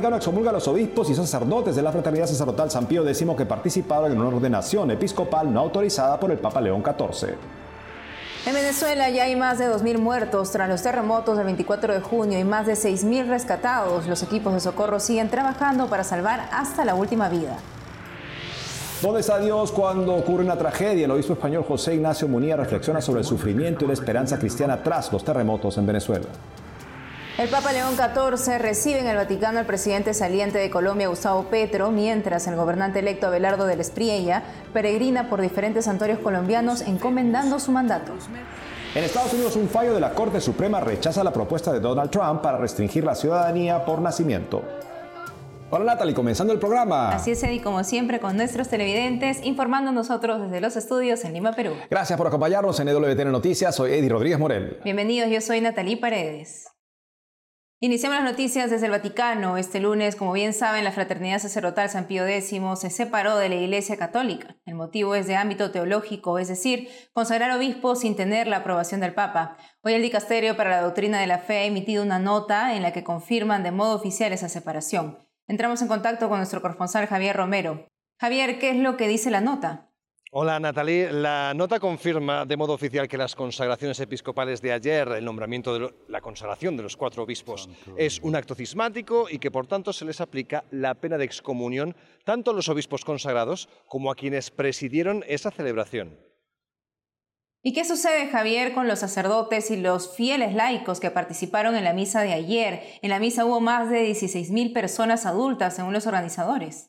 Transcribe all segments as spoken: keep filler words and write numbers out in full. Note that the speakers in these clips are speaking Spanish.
Vaticano excomulga a los obispos y sacerdotes de la Fraternidad Sacerdotal San Pío X que participaron en una ordenación episcopal no autorizada por el Papa León catorce. En Venezuela ya hay más de dos mil muertos tras los terremotos del veinticuatro de junio y más de seis mil rescatados. Los equipos de socorro siguen trabajando para salvar hasta la última vida. ¿Dónde está Dios cuando ocurre una tragedia? El obispo español José Ignacio Munilla reflexiona sobre el sufrimiento y la esperanza cristiana tras los terremotos en Venezuela. El Papa León catorce recibe en el Vaticano al presidente saliente de Colombia, Gustavo Petro, mientras el gobernante electo Abelardo del Espriella peregrina por diferentes santuarios colombianos encomendando su mandato. En Estados Unidos, un fallo de la Corte Suprema rechaza la propuesta de Donald Trump para restringir la ciudadanía por nacimiento. Hola Natalie, comenzando el programa. Así es, Eddie, como siempre con nuestros televidentes, informando nosotros desde los estudios en Lima, Perú. Gracias por acompañarnos en E W T N Noticias, soy Eddie Rodríguez Morel. Bienvenidos, yo soy Natalie Paredes. Iniciamos las noticias desde el Vaticano. Este lunes, como bien saben, la Fraternidad Sacerdotal San Pío X se separó de la Iglesia Católica. El motivo es de ámbito teológico, es decir, consagrar obispos sin tener la aprobación del Papa. Hoy el Dicasterio para la Doctrina de la Fe ha emitido una nota en la que confirman de modo oficial esa separación. Entramos en contacto con nuestro corresponsal Javier Romero. Javier, ¿qué es lo que dice la nota? Hola Natalie, la nota confirma de modo oficial que las consagraciones episcopales de ayer, el nombramiento de lo, la consagración de los cuatro obispos, es un acto cismático y que por tanto se les aplica la pena de excomunión tanto a los obispos consagrados como a quienes presidieron esa celebración. ¿Y qué sucede, Javier, con los sacerdotes y los fieles laicos que participaron en la misa de ayer? En la misa hubo más de dieciséis mil personas adultas, según los organizadores.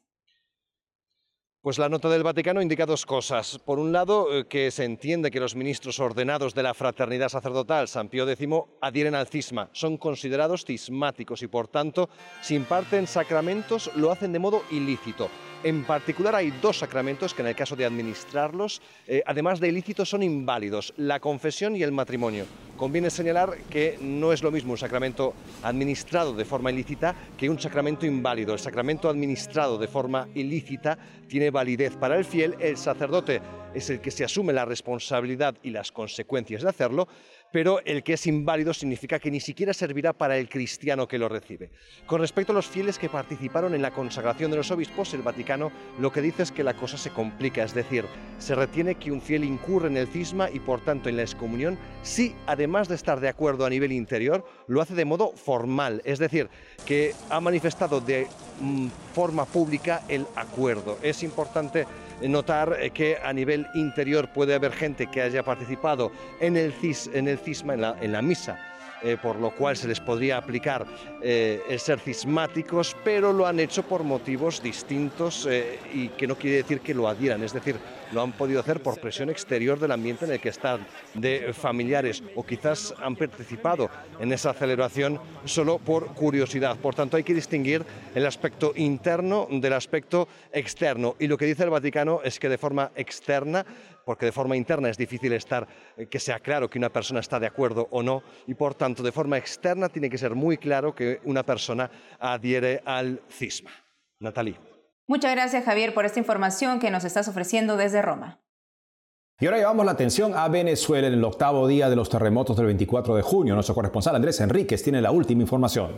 Pues la nota del Vaticano indica dos cosas. Por un lado, que se entiende que los ministros ordenados de la Fraternidad Sacerdotal San Pío X adhieren al cisma, son considerados cismáticos y por tanto, si imparten sacramentos, lo hacen de modo ilícito. En particular hay dos sacramentos que en el caso de administrarlos, eh, además de ilícitos, son inválidos, la confesión y el matrimonio. Conviene señalar que no es lo mismo un sacramento administrado de forma ilícita que un sacramento inválido. El sacramento administrado de forma ilícita tiene validez para el fiel, el sacerdote es el que se asume la responsabilidad y las consecuencias de hacerlo, pero el que es inválido significa que ni siquiera servirá para el cristiano que lo recibe. Con respecto a los fieles que participaron en la consagración de los obispos, el Vaticano lo que dice es que la cosa se complica, es decir, se retiene que un fiel incurre en el cisma y por tanto en la excomunión si, además de estar de acuerdo a nivel interior, lo hace de modo formal, es decir, que ha manifestado de mm, forma pública el acuerdo. Es importante notar que a nivel interior puede haber gente que haya participado en el, cis, en el cisma, en la, en la misa, eh, por lo cual se les podría aplicar eh, el ser cismáticos, pero lo han hecho por motivos distintos eh, y que no quiere decir que lo adhieran, es decir, lo han podido hacer por presión exterior del ambiente en el que están, de familiares, o quizás han participado en esa celebración solo por curiosidad. Por tanto, hay que distinguir el aspecto interno del aspecto externo. Y lo que dice el Vaticano es que de forma externa, porque de forma interna es difícil estar, que sea claro que una persona está de acuerdo o no, y por tanto, de forma externa tiene que ser muy claro que una persona adhiere al cisma. Natalie. Muchas gracias, Javier, por esta información que nos estás ofreciendo desde Roma. Y ahora llevamos la atención a Venezuela en el octavo día de los terremotos del veinticuatro de junio. Nuestro corresponsal Andrés Enríquez tiene la última información.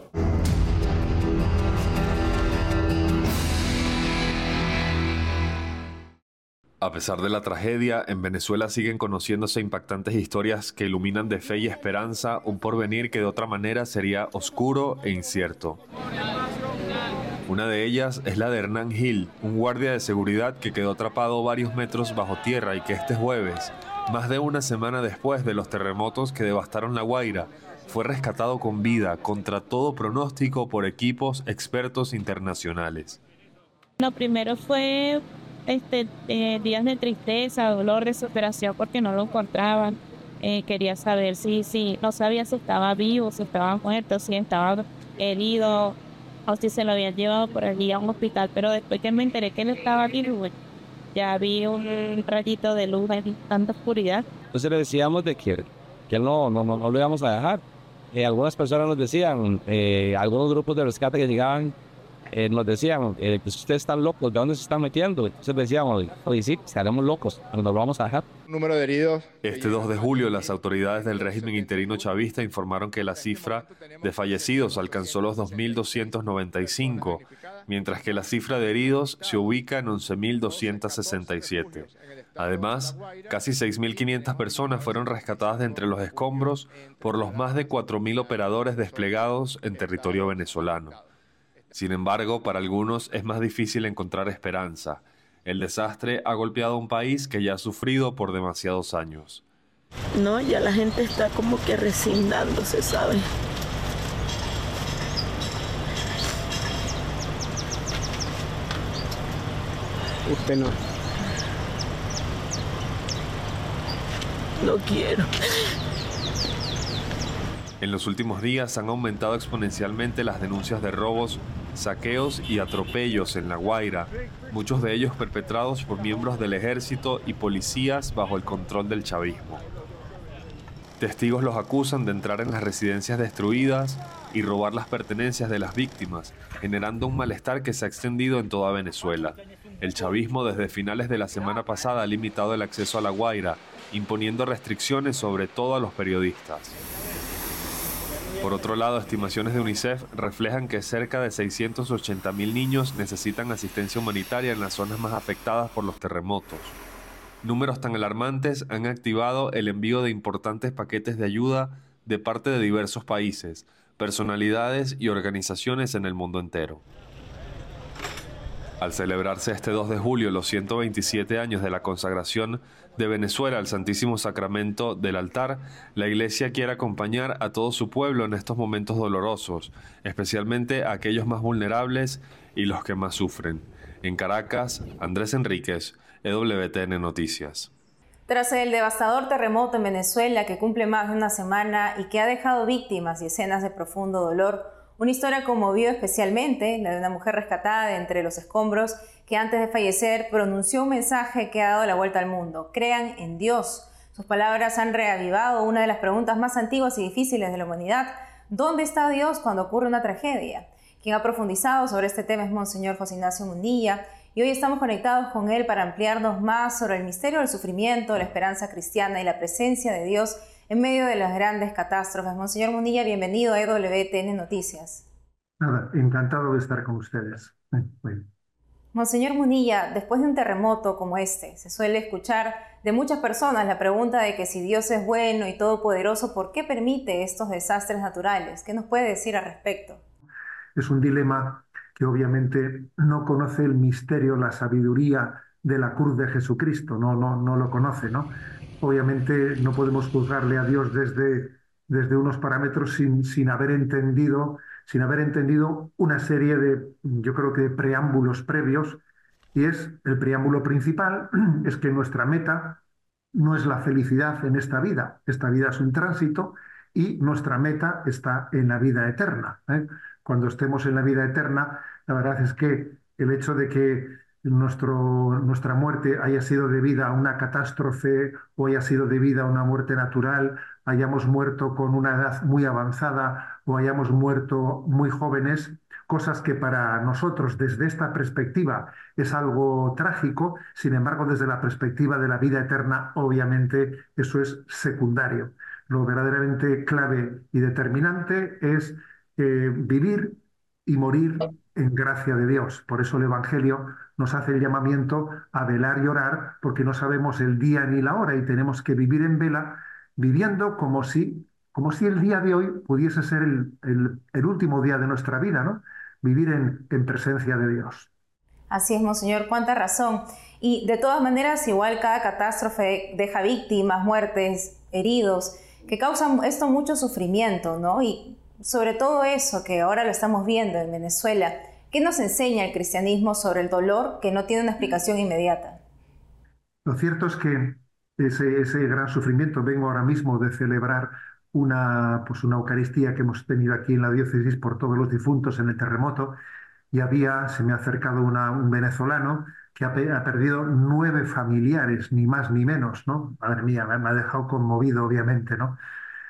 A pesar de la tragedia, en Venezuela siguen conociéndose impactantes historias que iluminan de fe y esperanza un porvenir que de otra manera sería oscuro e incierto. Una de ellas es la de Hernán Gil, un guardia de seguridad que quedó atrapado varios metros bajo tierra y que este jueves, más de una semana después de los terremotos que devastaron La Guaira, fue rescatado con vida contra todo pronóstico por equipos expertos internacionales. Lo primero fue este, eh, días de tristeza, dolor, desesperación porque no lo encontraban. Eh, quería saber si, si, no sabía si estaba vivo, si estaba muerto, si estaba herido, o si se lo habían llevado por allí a un hospital, pero después que me enteré que él estaba vivo, ya vi un rayito de luz en tanta oscuridad. Entonces le decíamos de que, que no, no, no, no lo íbamos a dejar. Eh, algunas personas nos decían, eh, algunos grupos de rescate que llegaban, eh, nos decían, eh, pues ustedes están locos, ¿de dónde se están metiendo? Entonces decíamos, oye, sí, estaremos locos, pero nos lo vamos a dejar. Número de heridos. Este dos de julio, las autoridades del régimen interino chavista informaron que la cifra de fallecidos alcanzó los dos mil doscientos noventa y cinco, mientras que la cifra de heridos se ubica en once mil doscientos sesenta y siete. Además, casi seis mil quinientas personas fueron rescatadas de entre los escombros por los más de cuatro mil operadores desplegados en territorio venezolano. Sin embargo, para algunos es más difícil encontrar esperanza. El desastre ha golpeado a un país que ya ha sufrido por demasiados años. No, ya la gente está como que resignándose, ¿sabe? Usted no. No quiero. En los últimos días han aumentado exponencialmente las denuncias de robos, saqueos y atropellos en La Guaira, muchos de ellos perpetrados por miembros del ejército y policías bajo el control del chavismo. Testigos los acusan de entrar en las residencias destruidas y robar las pertenencias de las víctimas, generando un malestar que se ha extendido en toda Venezuela. El chavismo desde finales de la semana pasada ha limitado el acceso a La Guaira, imponiendo restricciones sobre todo a los periodistas. Por otro lado, estimaciones de UNICEF reflejan que cerca de seiscientos ochenta mil niños necesitan asistencia humanitaria en las zonas más afectadas por los terremotos. Números tan alarmantes han activado el envío de importantes paquetes de ayuda de parte de diversos países, personalidades y organizaciones en el mundo entero. Al celebrarse este dos de julio los ciento veintisiete años de la consagración de Venezuela al Santísimo Sacramento del altar, la Iglesia quiere acompañar a todo su pueblo en estos momentos dolorosos, especialmente a aquellos más vulnerables y los que más sufren. En Caracas, Andrés Enríquez, E W T N Noticias. Tras el devastador terremoto en Venezuela que cumple más de una semana y que ha dejado víctimas y escenas de profundo dolor, una historia conmovió especialmente la de una mujer rescatada de entre los escombros que antes de fallecer pronunció un mensaje que ha dado la vuelta al mundo: crean en Dios. Sus palabras han reavivado una de las preguntas más antiguas y difíciles de la humanidad: ¿dónde está Dios cuando ocurre una tragedia? Quien ha profundizado sobre este tema es Monseñor José Ignacio Munilla, y hoy estamos conectados con él para ampliarnos más sobre el misterio del sufrimiento, la esperanza cristiana y la presencia de Dios en medio de las grandes catástrofes. Monseñor Munilla, bienvenido a E W T N Noticias. Nada, encantado de estar con ustedes. Bueno. Monseñor Munilla, después de un terremoto como este, se suele escuchar de muchas personas la pregunta de que si Dios es bueno y todopoderoso, ¿por qué permite estos desastres naturales? ¿Qué nos puede decir al respecto? Es un dilema que obviamente no conoce el misterio, la sabiduría de la cruz de Jesucristo, no, no, no lo conoce, ¿no? Obviamente no podemos juzgarle a Dios desde, desde unos parámetros sin, sin haber entendido, sin haber entendido una serie de, yo creo que preámbulos previos, y es el preámbulo principal, es que nuestra meta no es la felicidad en esta vida, esta vida es un tránsito y nuestra meta está en la vida eterna, ¿eh? Cuando estemos en la vida eterna, la verdad es que el hecho de que nuestro, nuestra muerte haya sido debida a una catástrofe o haya sido debida a una muerte natural, hayamos muerto con una edad muy avanzada o hayamos muerto muy jóvenes, cosas que para nosotros desde esta perspectiva es algo trágico, sin embargo desde la perspectiva de la vida eterna obviamente eso es secundario. Lo verdaderamente clave y determinante es eh, vivir y morir en gracia de Dios. Por eso el Evangelio nos hace el llamamiento a velar y orar, porque no sabemos el día ni la hora y tenemos que vivir en vela, viviendo como si, como si el día de hoy pudiese ser el, el, el último día de nuestra vida, ¿no? Vivir en, en presencia de Dios. Así es, Monseñor, cuánta razón. Y de todas maneras, igual cada catástrofe deja víctimas, muertes, heridos, que causan esto mucho sufrimiento, ¿no? Y sobre todo eso que ahora lo estamos viendo en Venezuela, ¿qué nos enseña el cristianismo sobre el dolor que no tiene una explicación inmediata? Lo cierto es que ese, ese gran sufrimiento, vengo ahora mismo de celebrar una, pues una Eucaristía que hemos tenido aquí en la diócesis por todos los difuntos en el terremoto, y había, se me ha acercado una, un venezolano que ha, ha perdido nueve familiares, ni más ni menos, ¿no? Madre mía, me ha dejado conmovido, obviamente, ¿no?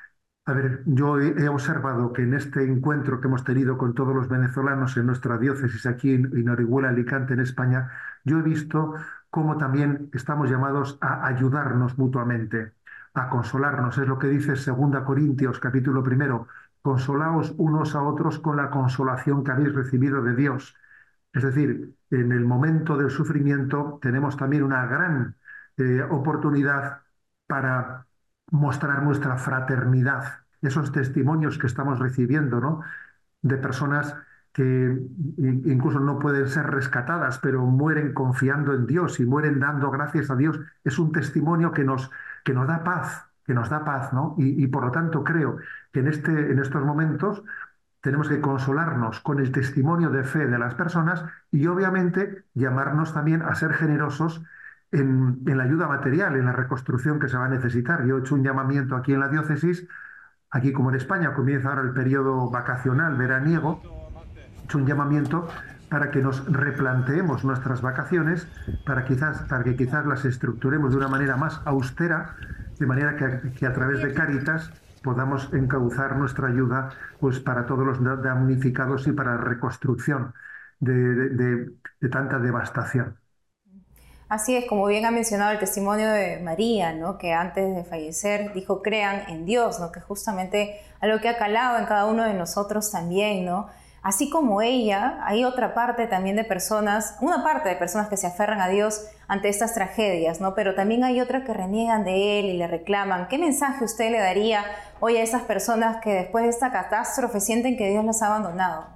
A ver, yo he he observado que en este encuentro que hemos tenido con todos los venezolanos en nuestra diócesis aquí en, en Orihuela, Alicante, en España, yo he visto cómo también estamos llamados a ayudarnos mutuamente, a consolarnos. Es lo que dice segunda Corintios, capítulo primero, consolaos unos a otros con la consolación que habéis recibido de Dios. Es decir, en el momento del sufrimiento tenemos también una gran eh, oportunidad para mostrar nuestra fraternidad, esos testimonios que estamos recibiendo, ¿no? De personas que incluso no pueden ser rescatadas, pero mueren confiando en Dios y mueren dando gracias a Dios. Es un testimonio que nos, que nos da paz, que nos da paz, ¿no? Y, y por lo tanto creo que en, este, en estos momentos tenemos que consolarnos con el testimonio de fe de las personas y obviamente llamarnos también a ser generosos en, en la ayuda material, en la reconstrucción que se va a necesitar. Yo he hecho un llamamiento aquí en la diócesis, aquí como en España comienza ahora el periodo vacacional veraniego, he hecho un llamamiento para que nos replanteemos nuestras vacaciones, para, quizás, para que quizás las estructuremos de una manera más austera, de manera que, que a través de Cáritas podamos encauzar nuestra ayuda pues, para todos los damnificados y para la reconstrucción de, de, de, de tanta devastación. Así es, como bien ha mencionado el testimonio de María, ¿no? Que antes de fallecer dijo crean en Dios, ¿no? Que justamente algo que ha calado en cada uno de nosotros también, ¿no? Así como ella, hay otra parte también de personas, una parte de personas que se aferran a Dios ante estas tragedias, ¿no? Pero también hay otras que reniegan de Él y le reclaman. ¿Qué mensaje usted le daría hoy a esas personas que después de esta catástrofe sienten que Dios las ha abandonado?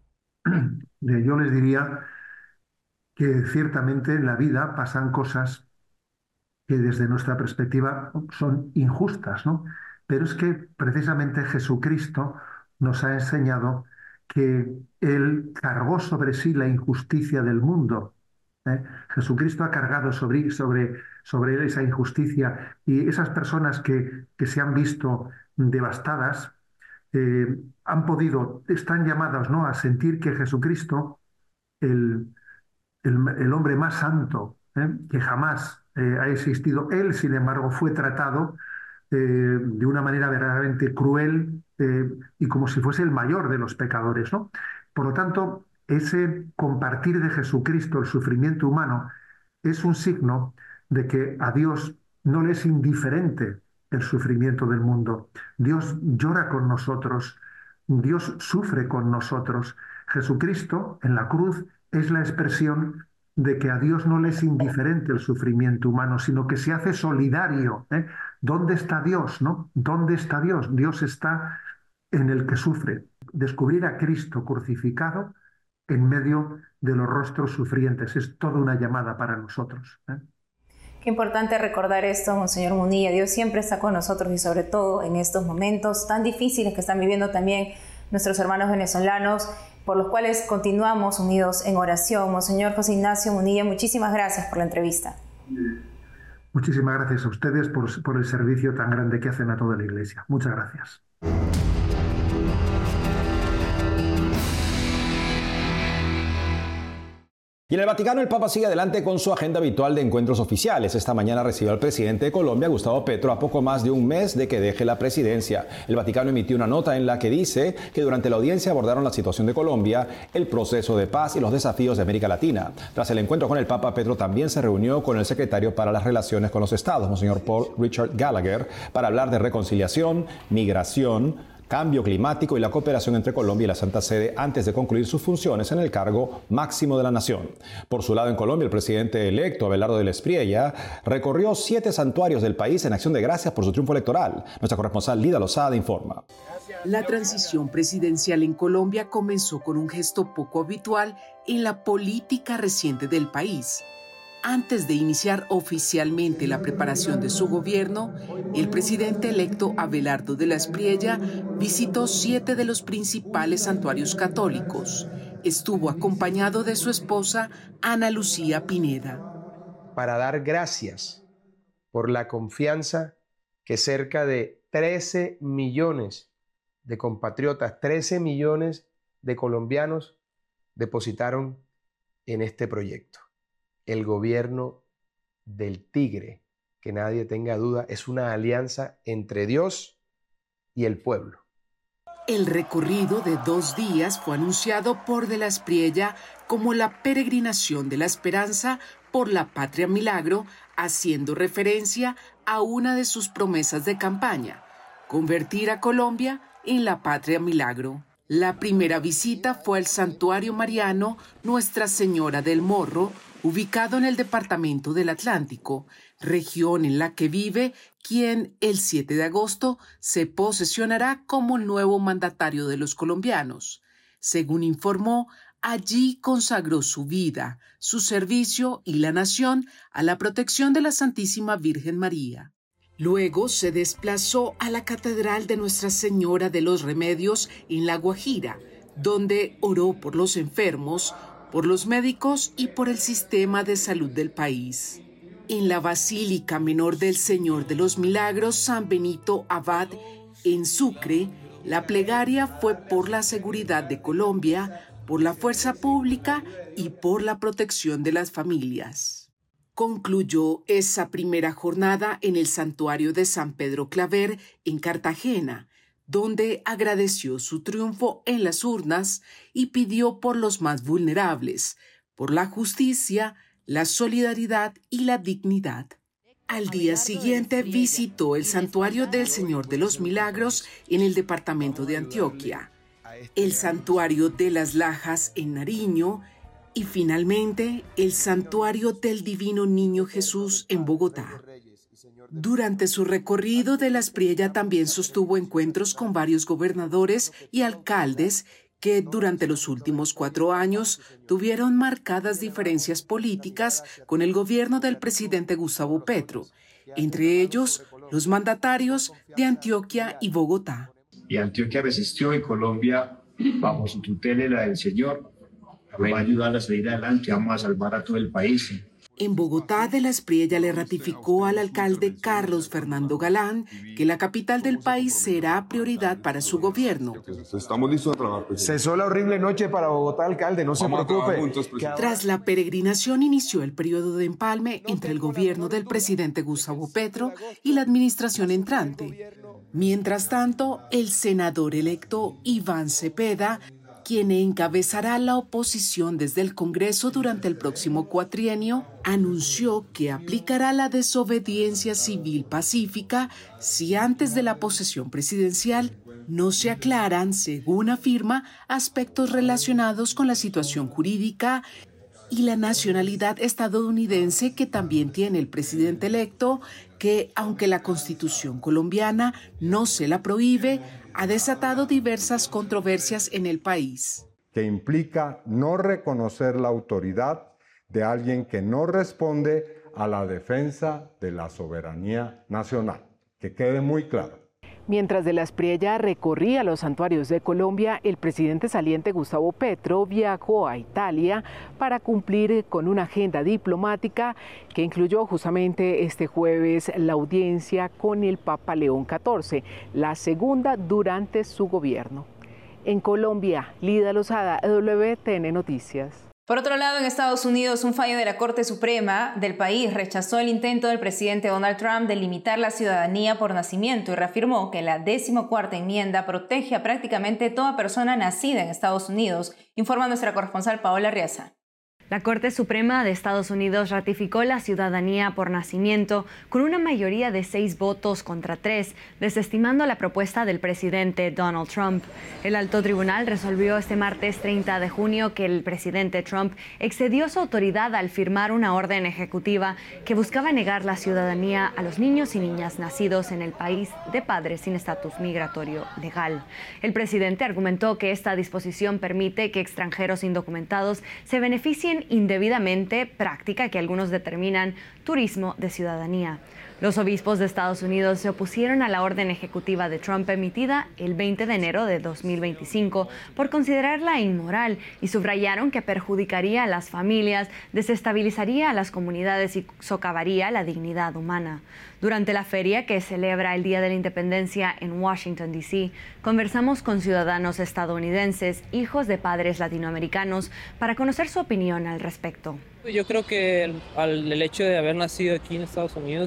Yo les diría que ciertamente en la vida pasan cosas que desde nuestra perspectiva son injustas, ¿no? Pero es que precisamente Jesucristo nos ha enseñado que Él cargó sobre sí la injusticia del mundo. ¿eh? Jesucristo ha cargado sobre, sobre, sobre esa injusticia y esas personas que, que se han visto devastadas eh, han podido, están llamadas, ¿no?, a sentir que Jesucristo, el, el, el hombre más santo ¿eh? que jamás eh, ha existido, él, sin embargo, fue tratado eh, de una manera verdaderamente cruel eh, y como si fuese el mayor de los pecadores, ¿no? Por lo tanto, ese compartir de Jesucristo el sufrimiento humano es un signo de que a Dios no le es indiferente el sufrimiento del mundo. Dios llora con nosotros, Dios sufre con nosotros. Jesucristo en la cruz es la expresión de que a Dios no le es indiferente el sufrimiento humano, sino que se hace solidario. ¿eh? ¿Dónde está Dios? ¿no? ¿Dónde está Dios? Dios está en el que sufre. Descubrir a Cristo crucificado en medio de los rostros sufrientes es toda una llamada para nosotros. ¿eh? Qué importante recordar esto, Monseñor Munilla. Dios siempre está con nosotros y sobre todo en estos momentos tan difíciles que están viviendo también nuestros hermanos venezolanos, por los cuales continuamos unidos en oración. Monseñor José Ignacio Munilla, muchísimas gracias por la entrevista. Muchísimas gracias a ustedes por, por el servicio tan grande que hacen a toda la Iglesia. Muchas gracias. Y en el Vaticano el Papa sigue adelante con su agenda habitual de encuentros oficiales. Esta mañana recibió al presidente de Colombia, Gustavo Petro, a poco más de un mes de que deje la presidencia. El Vaticano emitió una nota en la que dice que durante la audiencia abordaron la situación de Colombia, el proceso de paz y los desafíos de América Latina. Tras el encuentro con el Papa, Petro también se reunió con el secretario para las relaciones con los estados, Monseñor Paul Richard Gallagher, para hablar de reconciliación, migración, cambio climático y la cooperación entre Colombia y la Santa Sede antes de concluir sus funciones en el cargo máximo de la nación. Por su lado, en Colombia, el presidente electo, Abelardo del Espriella, recorrió siete santuarios del país en acción de gracias por su triunfo electoral. Nuestra corresponsal Lida Lozada informa. La transición presidencial en Colombia comenzó con un gesto poco habitual en la política reciente del país. Antes de iniciar oficialmente la preparación de su gobierno, el presidente electo Abelardo de la Espriella visitó siete de los principales santuarios católicos. Estuvo acompañado de su esposa Ana Lucía Pineda. Para dar gracias por la confianza que cerca de trece millones de compatriotas, trece millones de colombianos depositaron en este proyecto. El gobierno del Tigre, que nadie tenga duda, es una alianza entre Dios y el pueblo. El recorrido de dos días fue anunciado por De la Espriella como la peregrinación de la esperanza por la Patria Milagro, haciendo referencia a una de sus promesas de campaña, convertir a Colombia en la Patria Milagro. La primera visita fue al Santuario Mariano Nuestra Señora del Morro, ubicado en el departamento del Atlántico, región en la que vive quien el siete de agosto se posesionará como el nuevo mandatario de los colombianos. Según informó, allí consagró su vida, su servicio y la nación a la protección de la Santísima Virgen María. Luego se desplazó a la Catedral de Nuestra Señora de los Remedios en La Guajira, donde oró por los enfermos, por los médicos y por el sistema de salud del país. En la Basílica Menor del Señor de los Milagros San Benito Abad, en Sucre, la plegaria fue por la seguridad de Colombia, por la fuerza pública y por la protección de las familias. Concluyó esa primera jornada en el santuario de San Pedro Claver, en Cartagena, donde agradeció su triunfo en las urnas y pidió por los más vulnerables, por la justicia, la solidaridad y la dignidad. Al día siguiente visitó el Santuario del Señor de los Milagros en el departamento de Antioquia, el Santuario de las Lajas en Nariño y finalmente el Santuario del Divino Niño Jesús en Bogotá. Durante su recorrido, De la Espriella también sostuvo encuentros con varios gobernadores y alcaldes que durante los últimos cuatro años tuvieron marcadas diferencias políticas con el gobierno del presidente Gustavo Petro, entre ellos los mandatarios de Antioquia y Bogotá. Y Antioquia resistió y Colombia, bajo su tutela y la del Señor, va a ayudar a salir adelante, vamos a salvar a todo el país. En Bogotá, De la Espriella le ratificó al alcalde Carlos Fernando Galán que la capital del país será prioridad para su gobierno. Estamos listos a trabajar. Cesó la horrible noche para Bogotá, alcalde, no se preocupe. Tras la peregrinación inició el periodo de empalme entre el gobierno del presidente Gustavo Petro y la administración entrante. Mientras tanto, el senador electo Iván Cepeda, quien encabezará la oposición desde el Congreso durante el próximo cuatrienio, anunció que aplicará la desobediencia civil pacífica si antes de la posesión presidencial no se aclaran, según afirma, aspectos relacionados con la situación jurídica y la nacionalidad estadounidense que también tiene el presidente electo, que, aunque la Constitución colombiana no se la prohíbe, ha desatado diversas controversias en el país. Que implica no reconocer la autoridad de alguien que no responde a la defensa de la soberanía nacional. Que quede muy claro. Mientras De la Espriella recorría los santuarios de Colombia, el presidente saliente Gustavo Petro viajó a Italia para cumplir con una agenda diplomática que incluyó justamente este jueves la audiencia con el Papa León catorce, la segunda durante su gobierno. En Colombia, Lida Lozada, W T N Noticias. Por otro lado, en Estados Unidos, un fallo de la Corte Suprema del país rechazó el intento del presidente Donald Trump de limitar la ciudadanía por nacimiento y reafirmó que la decimocuarta enmienda protege a prácticamente toda persona nacida en Estados Unidos, informa nuestra corresponsal Paola Riaza. La Corte Suprema de Estados Unidos ratificó la ciudadanía por nacimiento con una mayoría de seis votos contra tres, desestimando la propuesta del presidente Donald Trump. El alto tribunal resolvió este martes treinta de junio que el presidente Trump excedió su autoridad al firmar una orden ejecutiva que buscaba negar la ciudadanía a los niños y niñas nacidos en el país de padres sin estatus migratorio legal. El presidente argumentó que esta disposición permite que extranjeros indocumentados se beneficien indebidamente, práctica que algunos determinan turismo de ciudadanía. Los obispos de Estados Unidos se opusieron a la orden ejecutiva de Trump emitida el veinte de enero de dos mil veinticinco por considerarla inmoral y subrayaron que perjudicaría a las familias, desestabilizaría a las comunidades y socavaría la dignidad humana. Durante la feria que celebra el Día de la Independencia en Washington, D C, conversamos con ciudadanos estadounidenses, hijos de padres latinoamericanos, para conocer su opinión al respecto. Yo creo que el, el hecho de haber nacido aquí en Estados Unidos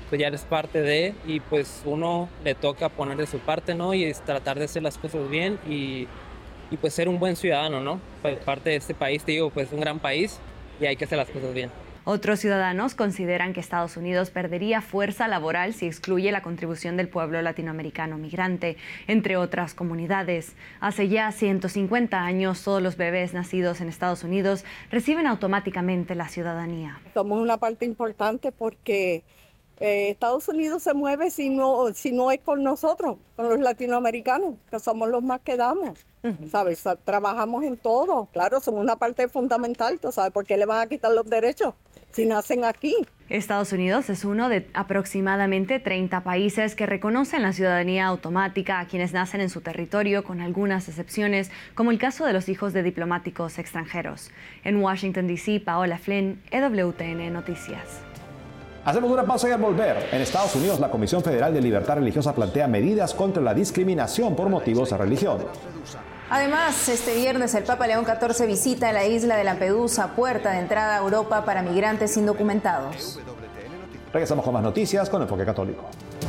pues ya eres parte de, y pues uno le toca poner de su parte, ¿no? Y es tratar de hacer las cosas bien y, y pues ser un buen ciudadano, ¿no? Pues parte de este país, te digo, pues un gran país y hay que hacer las cosas bien. Otros ciudadanos consideran que Estados Unidos perdería fuerza laboral si excluye la contribución del pueblo latinoamericano migrante, entre otras comunidades. Hace ya ciento cincuenta años, todos los bebés nacidos en Estados Unidos reciben automáticamente la ciudadanía. Somos una parte importante porque eh, Estados Unidos se mueve si no, si no es con nosotros, con los latinoamericanos, que somos los más que damos. Uh-huh. ¿Sabes? Trabajamos en todo. Claro, somos una parte fundamental. ¿Tú sabes por qué le van a quitar los derechos si nacen aquí? Estados Unidos es uno de aproximadamente treinta países que reconocen la ciudadanía automática a quienes nacen en su territorio, con algunas excepciones, como el caso de los hijos de diplomáticos extranjeros. En Washington, D C, Paola Flynn, E W T N Noticias. Hacemos una pausa y al volver. En Estados Unidos, la Comisión Federal de Libertad Religiosa plantea medidas contra la discriminación por motivos de religión. Además, este viernes el Papa León catorce visita la isla de Lampedusa, puerta de entrada a Europa para migrantes indocumentados. Regresamos con más noticias con Enfoque Católico.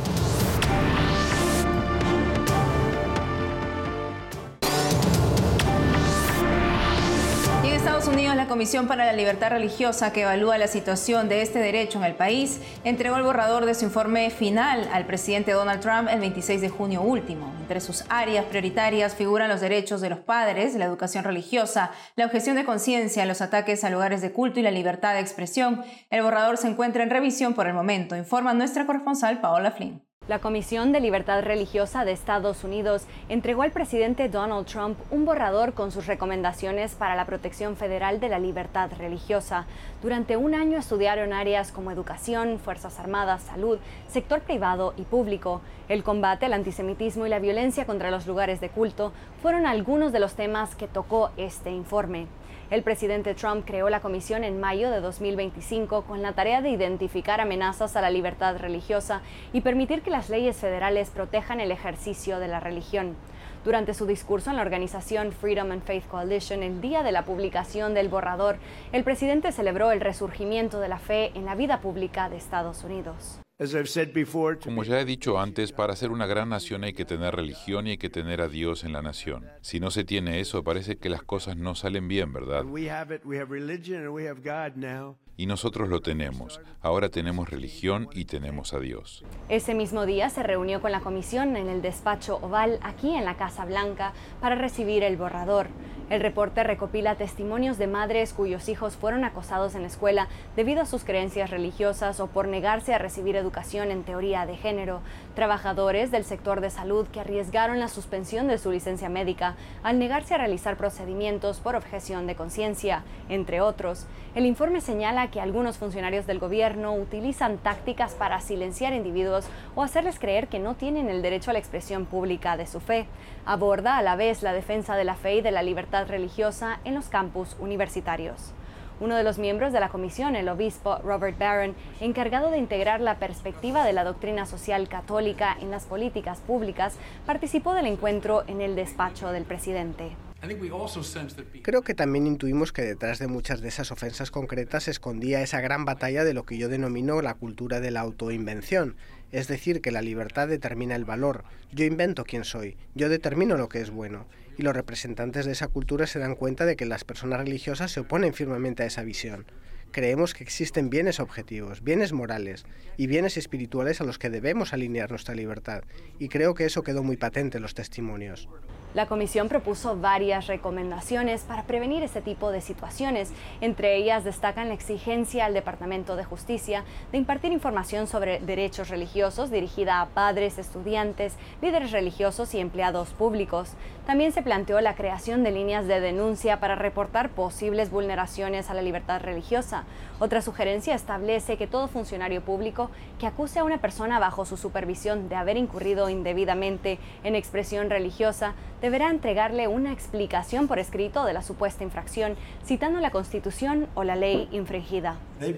Y en Estados Unidos, la Comisión para la Libertad Religiosa, que evalúa la situación de este derecho en el país, entregó el borrador de su informe final al presidente Donald Trump el veintiséis de junio último. Entre sus áreas prioritarias figuran los derechos de los padres, la educación religiosa, la objeción de conciencia, los ataques a lugares de culto y la libertad de expresión. El borrador se encuentra en revisión por el momento, informa nuestra corresponsal Paola Flynn. La Comisión de Libertad Religiosa de Estados Unidos entregó al presidente Donald Trump un borrador con sus recomendaciones para la protección federal de la libertad religiosa. Durante un año estudiaron áreas como educación, Fuerzas Armadas, salud, sector privado y público. El combate al antisemitismo y la violencia contra los lugares de culto fueron algunos de los temas que tocó este informe. El presidente Trump creó la comisión en mayo de dos mil veinticinco con la tarea de identificar amenazas a la libertad religiosa y permitir que las leyes federales protejan el ejercicio de la religión. Durante su discurso en la organización Freedom and Faith Coalition, el día de la publicación del borrador, el presidente celebró el resurgimiento de la fe en la vida pública de Estados Unidos. Como ya he dicho antes, para ser una gran nación hay que tener religión y hay que tener a Dios en la nación. Si no se tiene eso, parece que las cosas no salen bien, ¿verdad? Y nosotros lo tenemos. Ahora tenemos religión y tenemos a Dios. Ese mismo día se reunió con la comisión en el despacho Oval, aquí en la Casa Blanca, para recibir el borrador. El reporte recopila testimonios de madres cuyos hijos fueron acosados en la escuela debido a sus creencias religiosas o por negarse a recibir educación en teoría de género, trabajadores del sector de salud que arriesgaron la suspensión de su licencia médica al negarse a realizar procedimientos por objeción de conciencia, entre otros. El informe señala que algunos funcionarios del gobierno utilizan tácticas para silenciar individuos o hacerles creer que no tienen el derecho a la expresión pública de su fe. Aborda a la vez la defensa de la fe y de la libertad religiosa en los campus universitarios. Uno de los miembros de la comisión, el obispo Robert Barron, encargado de integrar la perspectiva de la doctrina social católica en las políticas públicas, participó del encuentro en el despacho del presidente. Creo que también intuimos que detrás de muchas de esas ofensas concretas se escondía esa gran batalla de lo que yo denomino la cultura de la autoinvención, es decir, que la libertad determina el valor. Yo invento quién soy, yo determino lo que es bueno. Y los representantes de esa cultura se dan cuenta de que las personas religiosas se oponen firmemente a esa visión. Creemos que existen bienes objetivos, bienes morales y bienes espirituales a los que debemos alinear nuestra libertad, y creo que eso quedó muy patente en los testimonios. La comisión propuso varias recomendaciones para prevenir este tipo de situaciones. Entre ellas destacan la exigencia al Departamento de Justicia de impartir información sobre derechos religiosos dirigida a padres, estudiantes, líderes religiosos y empleados públicos. También se planteó la creación de líneas de denuncia para reportar posibles vulneraciones a la libertad religiosa. Otra sugerencia establece que todo funcionario público que acuse a una persona bajo su supervisión de haber incurrido indebidamente en expresión religiosa deberá entregarle una explicación por escrito de la supuesta infracción, citando la Constitución o la ley infringida.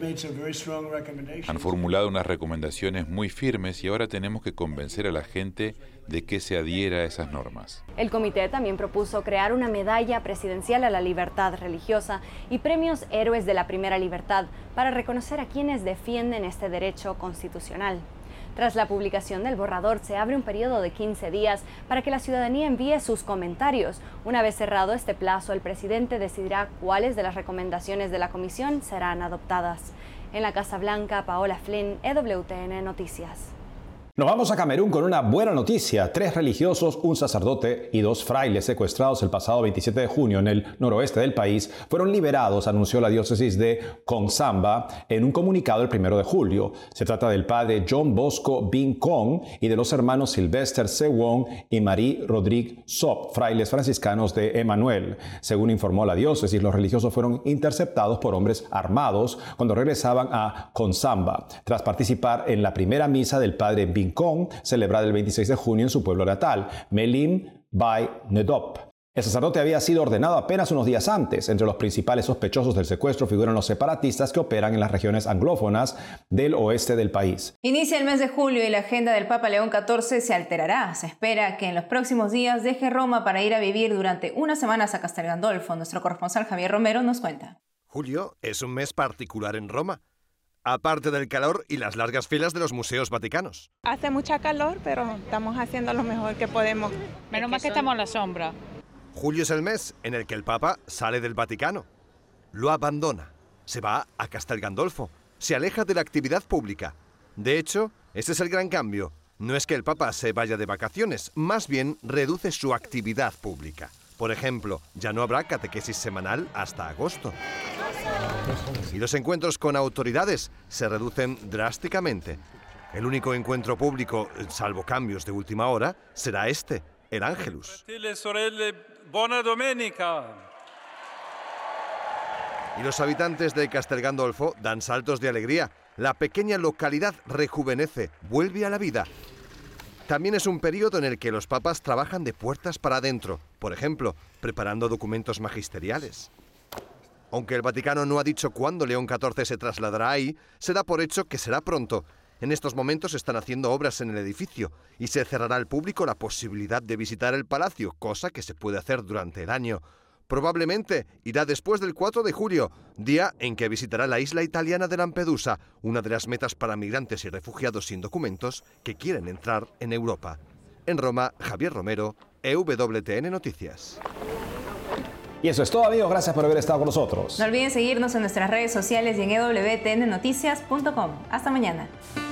Han formulado unas recomendaciones muy firmes y ahora tenemos que convencer a la gente de que se adhiera a esas normas. El comité también propuso crear una medalla presidencial a la libertad religiosa y premios Héroes de la Primera Libertad para reconocer a quienes defienden este derecho constitucional. Tras la publicación del borrador, se abre un periodo de quince días para que la ciudadanía envíe sus comentarios. Una vez cerrado este plazo, el presidente decidirá cuáles de las recomendaciones de la comisión serán adoptadas. En la Casa Blanca, Paola Flynn, E W T N Noticias. Nos vamos a Camerún con una buena noticia. Tres religiosos, un sacerdote y dos frailes secuestrados el pasado veintisiete de junio en el noroeste del país fueron liberados, anunció la diócesis de Konsamba en un comunicado el primero de julio. Se trata del padre John Bosco Bin Kong y de los hermanos Sylvester Sewon y Marie Rodrigue Sop, frailes franciscanos de Emmanuel. Según informó la diócesis, los religiosos fueron interceptados por hombres armados cuando regresaban a Konsamba, tras participar en la primera misa del padre Bin Kong, celebrada el veintiséis de junio en su pueblo natal, Melim Bay Nedop. El sacerdote había sido ordenado apenas unos días antes. Entre los principales sospechosos del secuestro figuran los separatistas que operan en las regiones anglófonas del oeste del país. Inicia el mes de julio y la agenda del Papa León catorce se alterará. Se espera que en los próximos días deje Roma para ir a vivir durante unas semanas a Castel Gandolfo. Nuestro corresponsal Javier Romero nos cuenta. Julio es un mes particular en Roma, aparte del calor y las largas filas de los museos vaticanos. Hace mucha calor, pero estamos haciendo lo mejor que podemos. Menos mal que estamos a la sombra. Julio es el mes en el que el Papa sale del Vaticano, lo abandona, se va a Castel Gandolfo, se aleja de la actividad pública. De hecho, ese es el gran cambio. No es que el Papa se vaya de vacaciones, más bien reduce su actividad pública. Por ejemplo, ya no habrá catequesis semanal hasta agosto. Y los encuentros con autoridades se reducen drásticamente. El único encuentro público, salvo cambios de última hora, será este, el Ángelus. Y los habitantes de Castel Gandolfo dan saltos de alegría. La pequeña localidad rejuvenece, vuelve a la vida. También es un periodo en el que los papas trabajan de puertas para adentro, por ejemplo, preparando documentos magisteriales. Aunque el Vaticano no ha dicho cuándo León catorce se trasladará ahí, se da por hecho que será pronto. En estos momentos están haciendo obras en el edificio y se cerrará al público la posibilidad de visitar el palacio, cosa que se puede hacer durante el año. Probablemente irá después del cuatro de julio, día en que visitará la isla italiana de Lampedusa, una de las metas para migrantes y refugiados sin documentos que quieren entrar en Europa. En Roma, Javier Romero, E W T N Noticias. Y eso es todo, amigos. Gracias por haber estado con nosotros. No olviden seguirnos en nuestras redes sociales y en e w t n noticias punto com. Hasta mañana.